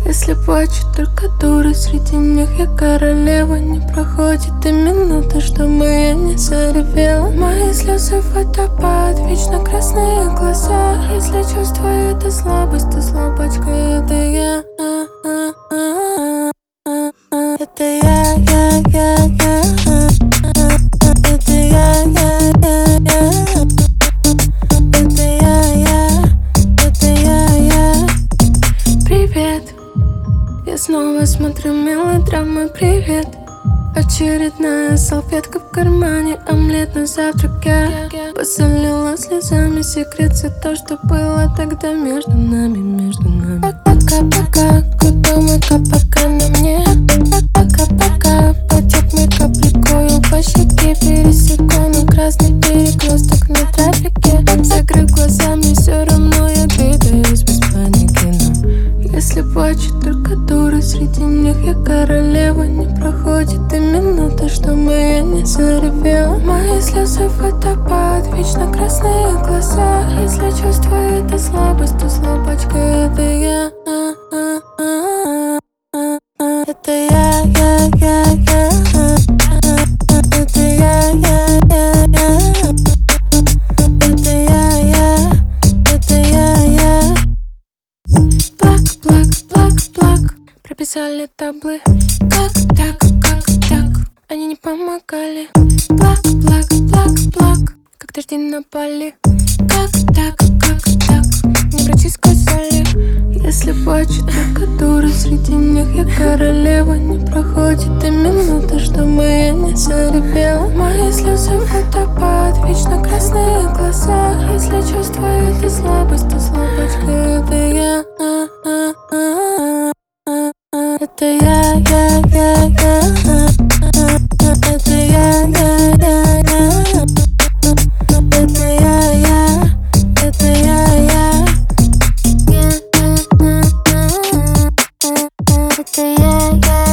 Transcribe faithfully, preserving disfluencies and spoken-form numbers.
Если плачут только дуры, среди них я королева. Не проходит и минуты, чтобы я не заревела. Мои слезы водопад, вечно красные глаза. Если чувствую это слабость, то слабочка это я. Это я, я, я, я. Это я, я, я, я. Это я, я. Это я, я. Привет. Я снова смотрю мелодрамы, привет. Очередная салфетка в кармане, омлет на завтрак я посолила слезами секрет, все то, что было тогда между нами, между нами. Пока-пока, куда мейкап, пока на мне. Пока-пока, потек мейкап, прикою по щеке. Пересеку на красный перекресток на трафике. Закрыв глазами, все равно я двигаюсь без паники, но если плачут только дуры, среди них я королева. Не проходит и минута, чтобы я не заревела. Мои слезы водопад, вечно красные глаза. Если чувствую это слабость, то слабочка это я. Это я, я, я, я. Это я, я, я, я. Это я, я. Это я, я. Плак, плак, плак, плак. Прописали таблы. Как так, как так? Они не помогали. Плак, плак, плак, плак. Как дожди напали. Как так, как так? Мне врачи сказали, если плачут только дуры, среди них я королева. Не проходит и минута, чтобы я не заревела. Мои слезы водопад, вечно красные глаза. Если чувствую это слабость, то слабочка это я. Это я, я, я, я. Это я, я, я, я. Это я, я. Это я, я. Это я, я.